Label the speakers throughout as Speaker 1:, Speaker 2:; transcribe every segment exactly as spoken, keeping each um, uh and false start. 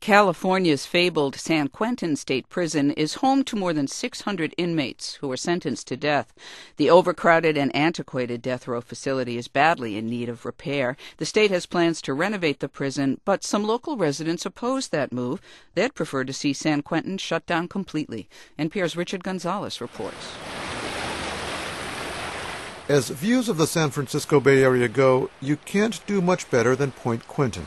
Speaker 1: California's fabled San Quentin State Prison is home to more than six hundred inmates who were sentenced to death. The overcrowded and antiquated death row facility is badly in need of repair. The state has plans to renovate the prison, but some local residents oppose that move. They'd prefer to see San Quentin shut down completely. N P R's Richard Gonzalez reports.
Speaker 2: As views of the San Francisco Bay Area go, you can't do much better than Point Quentin.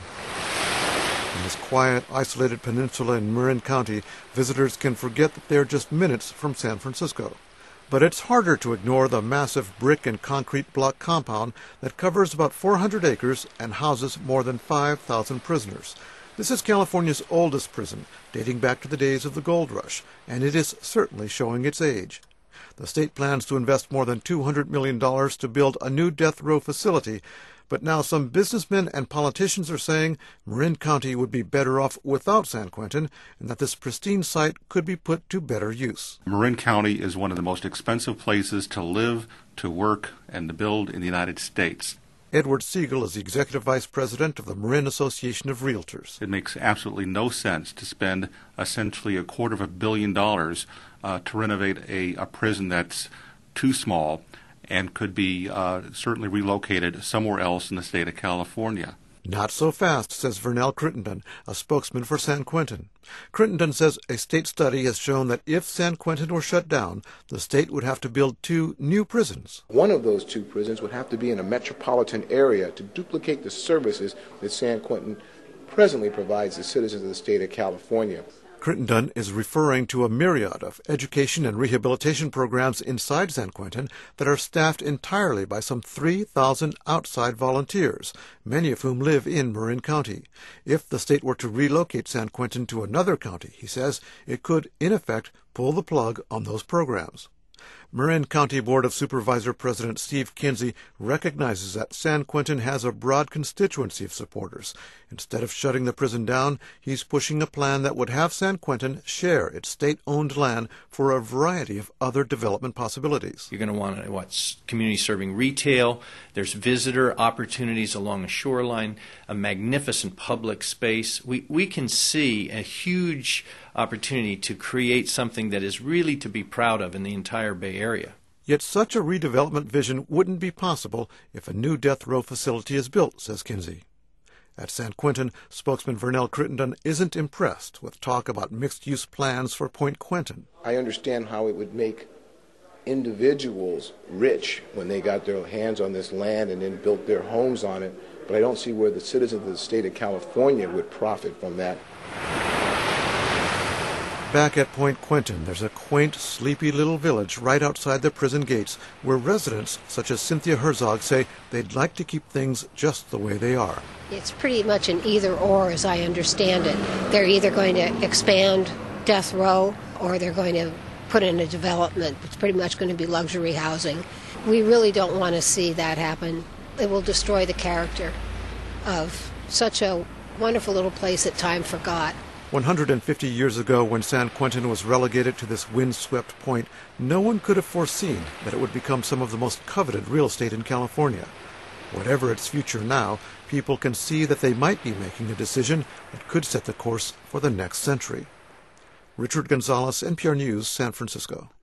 Speaker 2: In this quiet, isolated peninsula in Marin County, visitors can forget that they're just minutes from San Francisco. But it's harder to ignore the massive brick and concrete block compound that covers about four hundred acres and houses more than five thousand prisoners. This is California's oldest prison, dating back to the days of the gold rush, and it is certainly showing its age. The state plans to invest more than two hundred million dollars to build a new death row facility, but now some businessmen and politicians are saying Marin County would be better off without San Quentin and that this pristine site could be put to better use.
Speaker 3: Marin County is one of the most expensive places to live, to work, and to build in the United States.
Speaker 2: Edward Siegel is the executive vice president of the Marin Association of Realtors.
Speaker 3: It makes absolutely no sense to spend essentially a quarter of a billion dollars uh, to renovate a, a prison that's too small and could be uh, certainly relocated somewhere else in the state of California.
Speaker 2: Not so fast, says Vernell Crittenden, a spokesman for San Quentin. Crittenden says a state study has shown that if San Quentin were shut down, the state would have to build two new prisons.
Speaker 4: One of those two prisons would have to be in a metropolitan area to duplicate the services that San Quentin presently provides the citizens of the state of California.
Speaker 2: Crittenden is referring to a myriad of education and rehabilitation programs inside San Quentin that are staffed entirely by some three thousand outside volunteers, many of whom live in Marin County. If the state were to relocate San Quentin to another county, he says, it could, in effect, pull the plug on those programs. Marin County Board of Supervisor President Steve Kinsey recognizes that San Quentin has a broad constituency of supporters. Instead of shutting the prison down, he's pushing a plan that would have San Quentin share its state-owned land for a variety of other development possibilities.
Speaker 5: You're going to want to, what, community serving retail, there's visitor opportunities along the shoreline, a magnificent public space. We, we can see a huge opportunity to create something that is really to be proud of in the entire Bay Area.
Speaker 2: Yet such a redevelopment vision wouldn't be possible if a new death row facility is built, says Kinsey. At San Quentin, spokesman Vernell Crittenden isn't impressed with talk about mixed-use plans for Point Quentin.
Speaker 4: I understand how it would make individuals rich when they got their hands on this land and then built their homes on it, but I don't see where the citizens of the state of California would profit from that.
Speaker 2: Back at Point Quentin, there's a quaint, sleepy little village right outside the prison gates where residents, such as Cynthia Herzog, say they'd like to keep things just the way they are.
Speaker 6: It's pretty much an either-or, as I understand it. They're either going to expand death row or they're going to put in a development. It's pretty much going to be luxury housing. We really don't want to see that happen. It will destroy the character of such a wonderful little place that time forgot.
Speaker 2: one hundred fifty years ago, when San Quentin was relegated to this windswept point, no one could have foreseen that it would become some of the most coveted real estate in California. Whatever its future now, people can see that they might be making a decision that could set the course for the next century. Richard Gonzalez, N P R News, San Francisco.